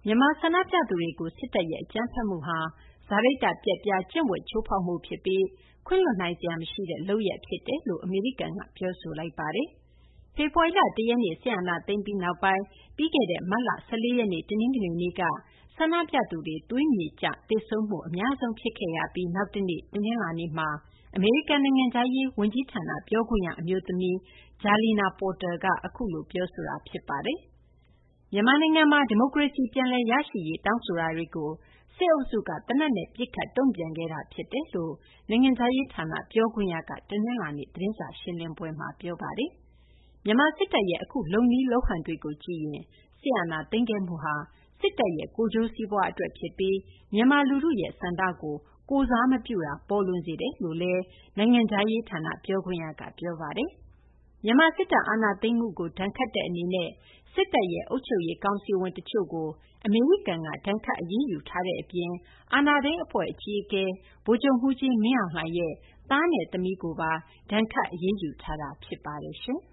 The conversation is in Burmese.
မြန်မာဆန္ဒပြသူတွေကိုစစ်တပ်ရဲ့အကြမ်းဖက်မှုဟာစာရိတ္တပျက်ပြားကျင့်ဝတ်ချိုးဖောက်မှုဖြစ်ပြီးခွင့်လွှတ်နိုင်စရာမရှိတဲ့လုပ်ရပ်ဖြစ်တယ်လို့အမေရိကန်ကပြောဆိုလိုက်ပါတယ်။ဖေဖော်ဝါရီလ 1 ရက်နေ့ဆီယနာသိမ်းပြီးနောက်ပိုင်းပြီးခဲ့တဲ့မတ်လ 14 ရက်နေ့တနင်္ဂနွေနေ့ကဆန္ဒပြသူတွေသွေးမြေကျသေဆုံးမှုအများဆုံးဖြစ်ခဲ့ရပြီးနောက်တနေ့တနင်္လာနေ့မှာအမေရိကန်နိုင်ငံသားရေးဝန်ကြီးဌာနပြောခွင့်ရအမျိုးသမီး Jalina Porter ကအခုလိုပြောဆိုတာဖြစ်ပါတယ်။မြန်မာနိုင်ငံမှာဒီမိုကရေစီပြန်လည်ရရှိရေးတောင်းဆိုတာတွေကိုစစ်အုပ်စုကတနက်နဲ့ပြစ်ခတ်တုံ့ပြန်ခဲ့တာဖြစ်တယ်လို့နိုင်ငံသားရေးဌာနပြောခွင့်ရကတနင်္လာနေ့သတင်းစာရှင်းလင်းပွဲမှာပြောပါတယ်။မြန်မာစစ်တပ်ရဲ့အခုလုံနည်းလုံဟန်တွေကိုကြည့်ရင်စစ်အာဏာသိမ်းခဲ့မှုဟာစစ်တပ်ရဲ့ကိုယ်ကျိုးစီးပွားအတွက်ဖြစ်ပြီးမြန်မာလူထုရဲ့ဆန္ဒကိုကိုယ်စားမပြုတာပေါ်လွင်စေတယ်လို့လည်းနိုင်ငံခြားရေးဌာနပြောခွင့်ရကပြောပါတယ်။မြန်မာစစ်တပ်အာဏာသိမ်းမှုကိုဒဏ်ခတ်တဲ့အနေနဲ့စစ်တပ်ရဲ့အုပ်ချုပ်ရေးကောင်စီဝင်တချို့ကိုအမေရိကန်ကဒဏ်ခတ်အရေးယူထားတဲ့အပြင်အာဏာသိမ်းအဖွဲ့အကြီးအကဲဗိုလ်ချုပ်မှူးကြီးမင်းအောင်လှိုင်ရဲ့သားနဲ့သမီးကိုပါဒဏ်ခတ်အရေးယူထားတာဖြစ်ပါတယ်ရှင်။